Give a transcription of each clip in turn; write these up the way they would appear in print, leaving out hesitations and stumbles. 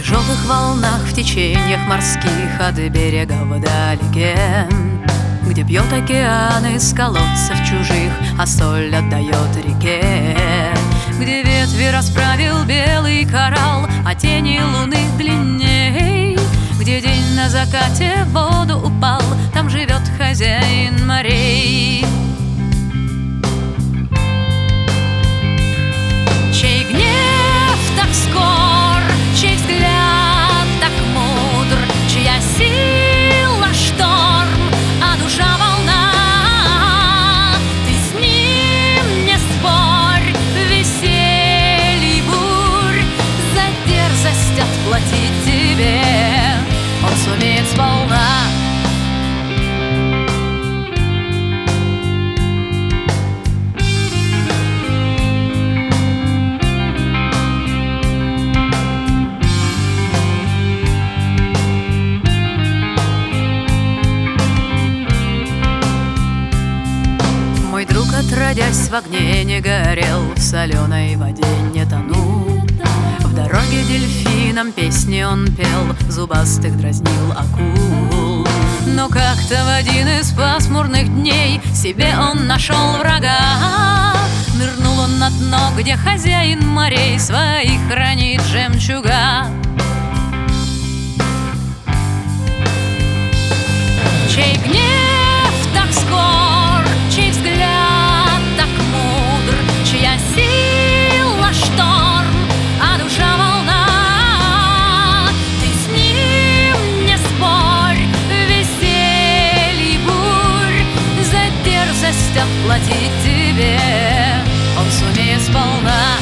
желтых волнах, в течениях морских, от берега вдалеке, где пьет океан из колодцев чужих, а соль отдает реке, где ветви расправил белый коралл, а тени луны длинней, где день на закате в воду упал, там живет хозяин морей. Чей гнев так скор, чей взгляд так мудр, чья сила шторм, а душа волна. Ты с ним не спорь, веселье бурь, за дерзость отплатить тебе он сумеет сполна. Мой друг, отродясь, в огне не горел, в соленой воде не тонул. В дороге дельфинам песни он пел, зубастых дразнил акул. Но как-то в один из пасмурных дней себе он нашел врага. Нырнул он на дно, где хозяин морей своих хранит жемчуга. Чей гнев так скор, чей взгляд так мудр, чья сила шторм, а душа волна. Ты с ним не спорь, веселье бурь, за дерзость отплатить тебе он сумеет сполна.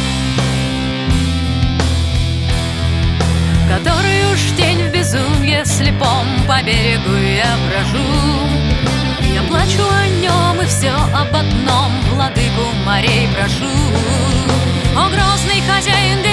Который уж день в безумье слепом по берегу я брожу, я плачу о нем и все об одном, владыку морей прошу. О, грозный хозяин